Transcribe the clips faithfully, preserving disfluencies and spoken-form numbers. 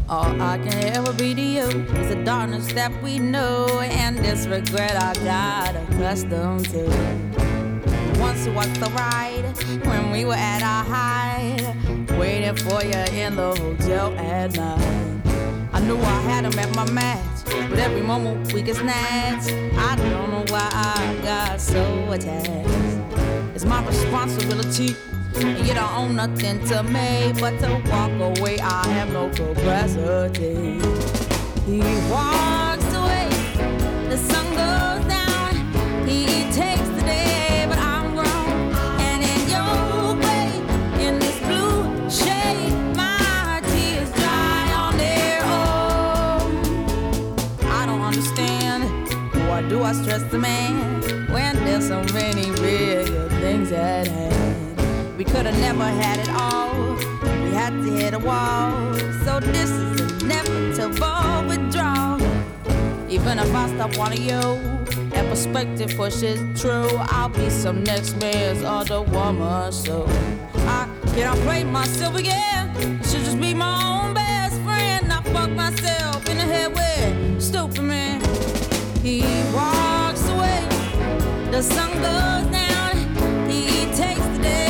All I can ever be to you is the darkness that we know and this regret I got accustomed to. Once you walked the ride when we were at our height, waiting for you in the hotel at night. I knew I had him at my match, but every moment we get snatched. I don't know why I got so attached. It's my responsibility, and you don't own nothing to me but to walk away. I have no capacity. He walks away, the sun goes down. He takes the day, but I'm grown. And in your way, in this blue shade, my tears dry on their own. I don't understand, why do I stress the man when there's so many bigger things at hand? We could've never had it all, we had to hit a wall. So this is inevitable withdrawal. Even if I stop wanting you, and perspective pushes true, I'll be some next man's other woman. So I can't play myself again, I should just be my own best friend. I fuck myself in the head with stupid man. He walks away, the sun goes down. He takes the day,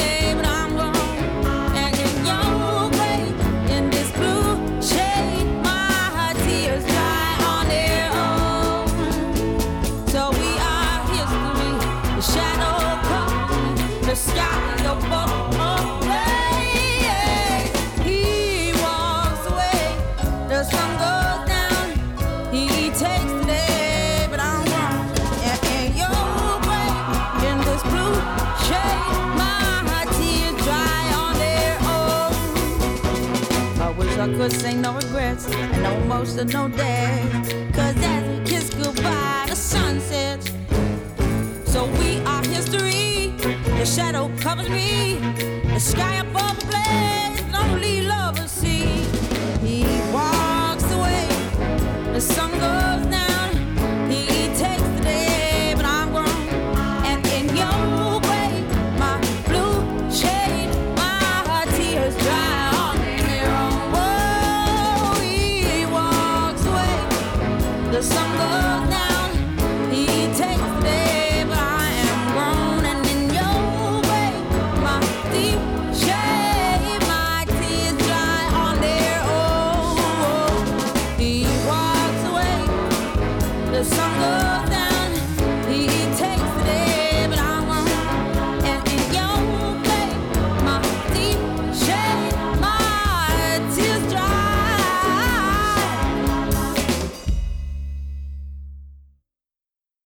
the sky above me. He walks away, the sun goes down. He takes the day, but I'm wrong. And in your way, in this blue shade, my tears dry on their own. I wish I could say no regrets and no emotional day, 'cause as we kiss goodbye, the sun sets. So we are history. The shadow covers me, the sky above the blaze.